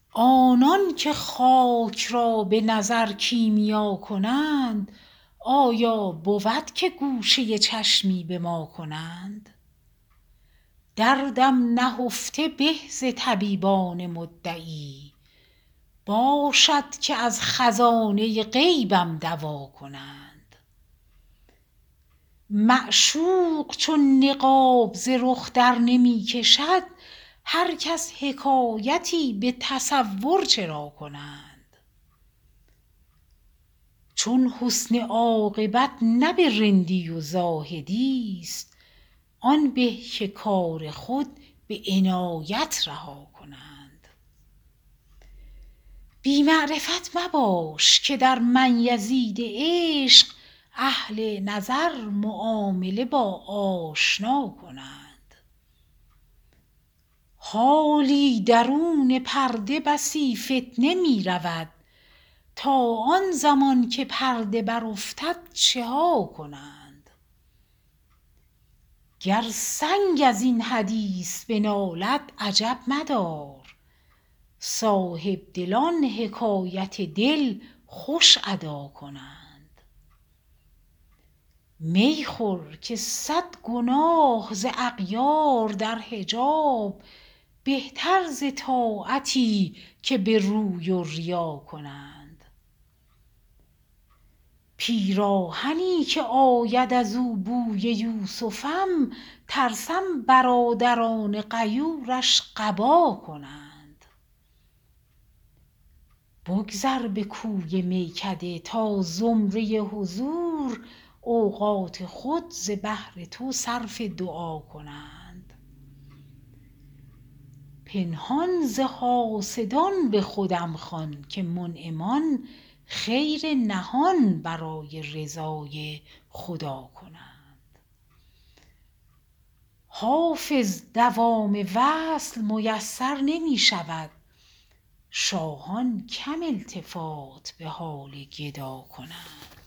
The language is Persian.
آنان که خاک را به نظر کیمیا کنند، آیا بود که گوشه چشمی به ما کنند؟ دردم نهفته به ز طبیبان مدعی، باشد که از خزانه غیبم دوا کنند. معشوق چون نقاب ز رخ در نمی کشد، هر کس حکایتی به تصور چرا کنند؟ چون حسن عاقبت نه به رندی و زاهدی است، آن به که کار خود به عنایت رها کنند. بی معرفت مباش که در من-یزید عشق، اهل نظر معامله با آشنا کنند. حالی درون پرده بسی فتنه می رود، تا آن زمان که پرده برافتد چه ها کنند؟ گر سنگ از این حدیث بنالد عجب مدار، صاحبدلان حکایت دل خوش ادا کنند. می خور که 100 گناه ز اغیار در حجاب، بهتر ز طاعتی که به روی و ریا کنند. پیراهنی که آید از او بوی یوسفم، ترسم برادران غیورش قبا کنند. بگذر به کوی میکده تا زمره حضور، اوقات خود ز بهر تو صرف دعا کنند. پنهان ز حاسدان به خودم خوان که منعمان، خیر نهان برای رضای خدا کنند. حافظ دوام وصل میسر نمی شود، شاهان کم التفات به حال گدا کنند.